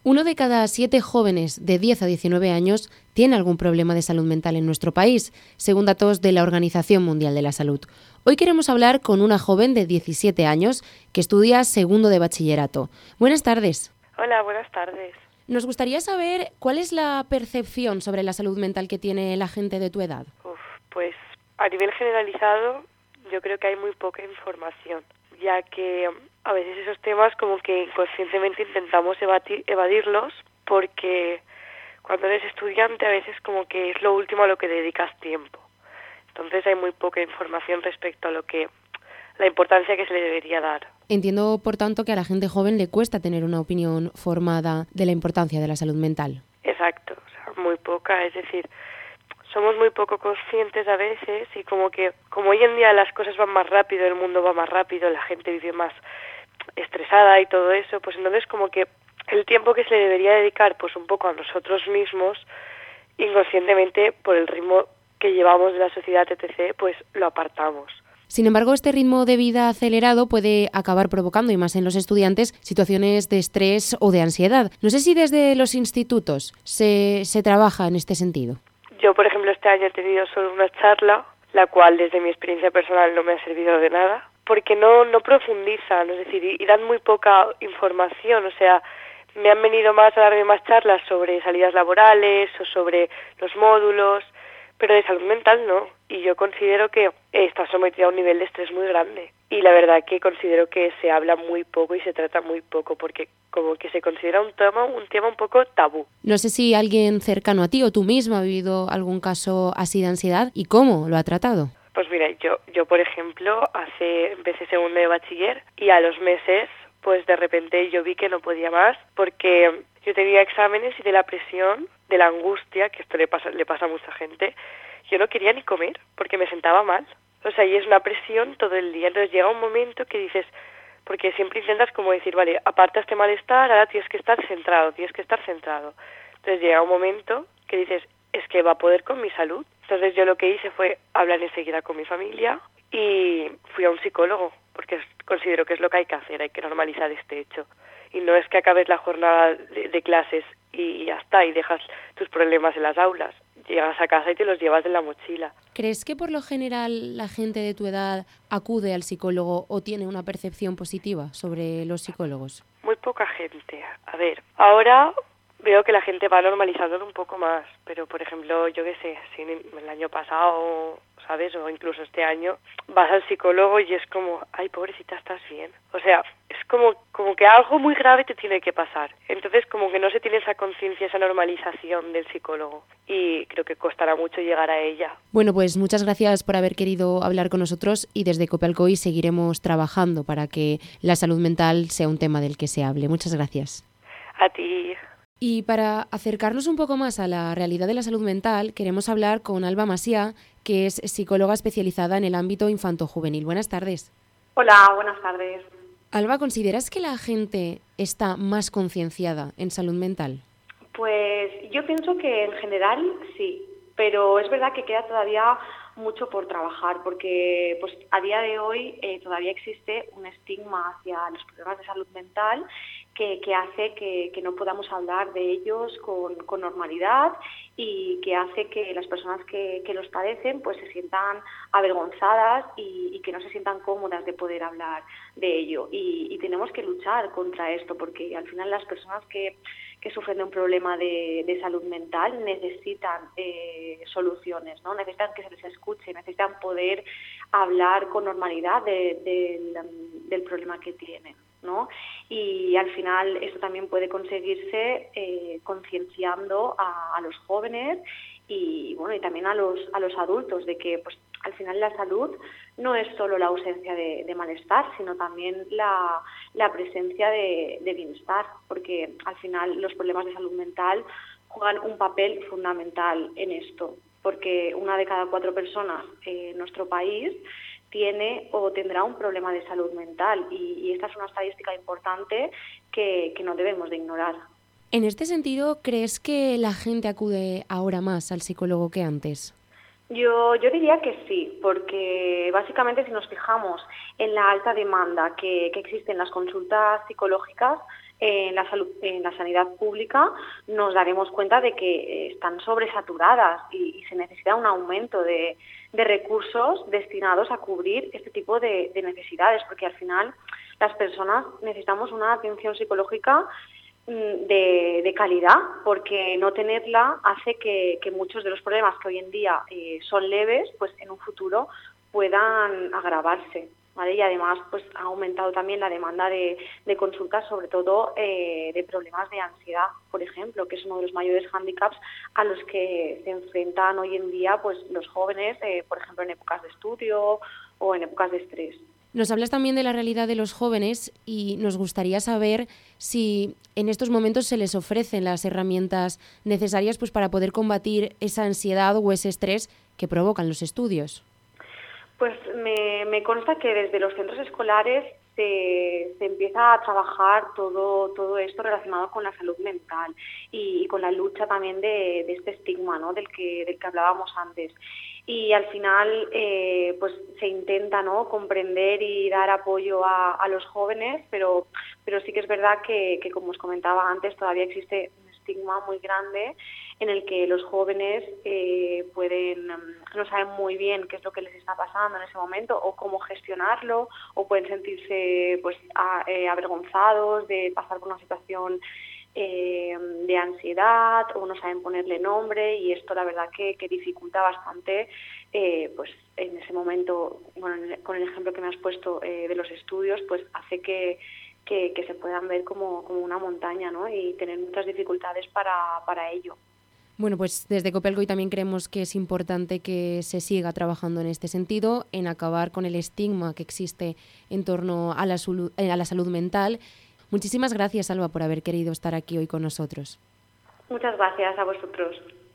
1 de cada 7 jóvenes de 10 a 19 años tiene algún problema de salud mental en nuestro país, según datos de la Organización Mundial de la Salud. Hoy queremos hablar con una joven de 17 años que estudia segundo de bachillerato. Buenas tardes. Hola, buenas tardes. Nos gustaría saber cuál es la percepción sobre la salud mental que tiene la gente de tu edad. Pues a nivel generalizado yo creo que hay muy poca información, ya que a veces esos temas como que inconscientemente intentamos evadirlos porque cuando eres estudiante a veces como que es lo último a lo que dedicas tiempo. Entonces hay muy poca información respecto a la importancia que se le debería dar. Entiendo, por tanto, que a la gente joven le cuesta tener una opinión formada de la importancia de la salud mental. Exacto, o sea, muy poca, es decir, somos muy poco conscientes a veces y como hoy en día las cosas van más rápido, el mundo va más rápido, la gente vive más estresada y todo eso, pues entonces como que el tiempo que se le debería dedicar pues un poco a nosotros mismos, inconscientemente por el ritmo que llevamos de la sociedad, etc., pues lo apartamos. Sin embargo, este ritmo de vida acelerado puede acabar provocando, y más en los estudiantes, situaciones de estrés o de ansiedad. No sé si desde los institutos se trabaja en este sentido. Yo, por ejemplo, este año he tenido solo una charla, la cual desde mi experiencia personal no me ha servido de nada, porque no profundizan, es decir, y dan muy poca información, o sea, me han venido más a darme más charlas sobre salidas laborales o sobre los módulos, pero de salud mental no, y yo considero que está sometida a un nivel de estrés muy grande, y la verdad que considero que se habla muy poco y se trata muy poco, porque como que se considera un tema un poco tabú. No sé si alguien cercano a ti o tú misma ha vivido algún caso así de ansiedad y cómo lo ha tratado. Pues mira, yo por ejemplo, empecé segundo de bachiller y a los meses, pues de repente yo vi que no podía más porque yo tenía exámenes y de la presión, de la angustia, que esto le pasa a mucha gente, yo no quería ni comer porque me sentaba mal. O sea, y es una presión todo el día. Entonces llega un momento que dices, porque siempre intentas como decir, vale, aparta este malestar, ahora tienes que estar centrado. Entonces llega un momento que dices, es que va a poder con mi salud. Entonces yo lo que hice fue hablar enseguida con mi familia y fui a un psicólogo, porque considero que es lo que hay que hacer, hay que normalizar este hecho. Y no es que acabes la jornada de clases y ya está, y dejas tus problemas en las aulas. Llegas a casa y te los llevas en la mochila. ¿Crees que por lo general la gente de tu edad acude al psicólogo o tiene una percepción positiva sobre los psicólogos? Muy poca gente. A ver, ahora veo que la gente va normalizándolo un poco más, pero por ejemplo, yo qué sé, si el año pasado, ¿sabes? O incluso este año, vas al psicólogo y es como, ay, pobrecita, ¿estás bien? O sea, es como que algo muy grave te tiene que pasar. Entonces, como que no se tiene esa conciencia, esa normalización del psicólogo. Y creo que costará mucho llegar a ella. Bueno, pues muchas gracias por haber querido hablar con nosotros y desde Copelcoy seguiremos trabajando para que la salud mental sea un tema del que se hable. Muchas gracias. A ti. Y para acercarnos un poco más a la realidad de la salud mental, queremos hablar con Alba Masia, que es psicóloga especializada en el ámbito infanto-juvenil. Buenas tardes. Hola, buenas tardes. Alba, ¿consideras que la gente está más concienciada en salud mental? Pues yo pienso que en general sí, pero es verdad que queda todavía mucho por trabajar, porque pues a día de hoy todavía existe un estigma hacia los problemas de salud mental que hace que no podamos hablar de ellos con normalidad y que hace que las personas que los padecen pues se sientan avergonzadas y que no se sientan cómodas de poder hablar de ello. Y tenemos que luchar contra esto, porque al final las personas que sufren de un problema de salud mental necesitan soluciones, ¿no? Necesitan que se les escuche, necesitan poder hablar con normalidad del problema que tienen, ¿no? Y al final esto también puede conseguirse concienciando a los jóvenes y bueno, y también a los adultos de que pues al final la salud no es solo la ausencia de malestar, sino también la presencia de bienestar, porque al final los problemas de salud mental juegan un papel fundamental en esto, porque 1 de cada 4 personas en nuestro país tiene o tendrá un problema de salud mental y esta es una estadística importante que no debemos de ignorar. En este sentido, ¿crees que la gente acude ahora más al psicólogo que antes? Yo diría que sí, porque básicamente si nos fijamos en la alta demanda que existe en las consultas psicológicas, en la sanidad pública, nos daremos cuenta de que están sobresaturadas y se necesita un aumento de recursos destinados a cubrir este tipo de necesidades, porque al final las personas necesitamos una atención psicológica de calidad, porque no tenerla hace que muchos de los problemas que hoy en día son leves, pues en un futuro puedan agravarse, ¿vale? Y además pues ha aumentado también la demanda de consultas, sobre todo de problemas de ansiedad, por ejemplo, que es uno de los mayores hándicaps a los que se enfrentan hoy en día pues los jóvenes, por ejemplo, en épocas de estudio o en épocas de estrés. Nos hablas también de la realidad de los jóvenes y nos gustaría saber si en estos momentos se les ofrecen las herramientas necesarias pues para poder combatir esa ansiedad o ese estrés que provocan los estudios. Pues me consta que desde los centros escolares se empieza a trabajar todo esto relacionado con la salud mental y con la lucha también de este estigma, ¿no? del que hablábamos antes. Y al final pues se intenta, ¿no?, comprender y dar apoyo a los jóvenes, pero sí que es verdad que como os comentaba antes, todavía existe un estigma muy grande en el que los jóvenes no saben muy bien qué es lo que les está pasando en ese momento o cómo gestionarlo, o pueden sentirse pues avergonzados de pasar por una situación de ansiedad, o no saben ponerle nombre, y esto la verdad que dificulta bastante pues en ese momento, bueno, con el ejemplo que me has puesto de los estudios, pues hace que se puedan ver como una montaña, ¿no?, y tener muchas dificultades para ello. Bueno, pues desde Copelcoy también creemos que es importante que se siga trabajando en este sentido, en acabar con el estigma que existe en torno a la salud mental. Muchísimas gracias, Alba, por haber querido estar aquí hoy con nosotros. Muchas gracias a vosotros.